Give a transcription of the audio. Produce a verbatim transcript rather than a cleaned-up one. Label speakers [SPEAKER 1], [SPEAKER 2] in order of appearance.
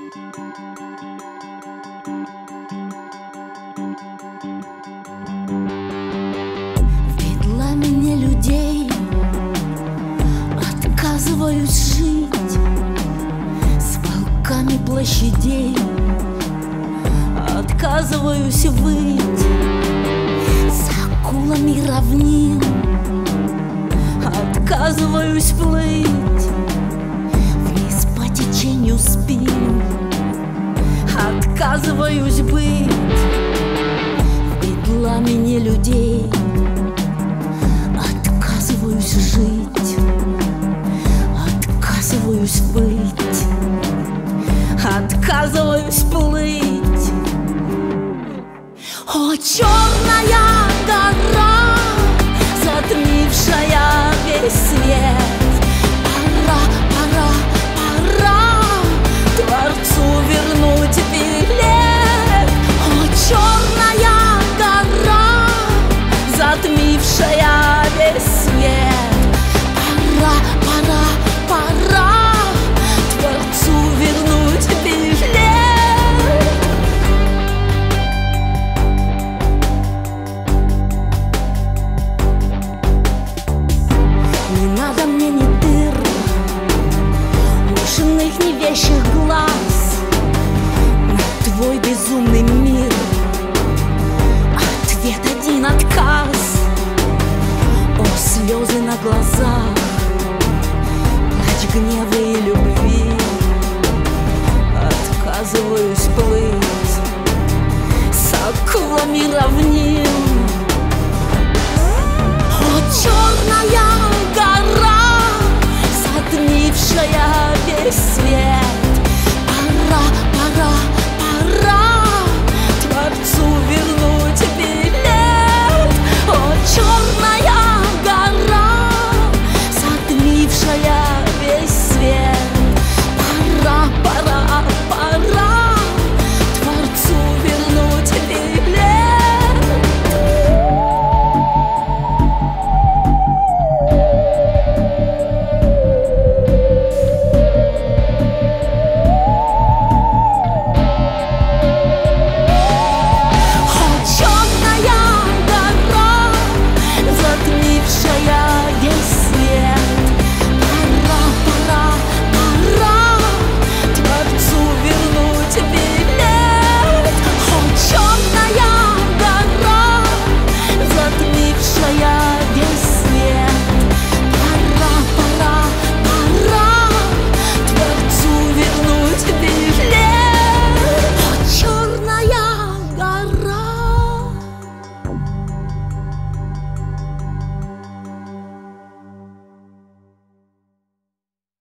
[SPEAKER 1] Видела меня людей, отказываюсь жить с волками площадей, отказываюсь выть с акулами равнин, отказываюсь плыть вниз по течению спин, отказываюсь быть в пламени людей, отказываюсь жить, отказываюсь быть, отказываюсь плыть. О, черная гора, затмившая весь свет, пора, пора, пора Творцу вернуть билет. О, черная гора, затмившая весь свет, пора, пора, пора Творцу вернуть билет. Не надо мне ни дыр, ушиных ни вещих глаз на твой безумный мир. Ответ один — отказ. О, слезы на глазах, плач гнева и любви.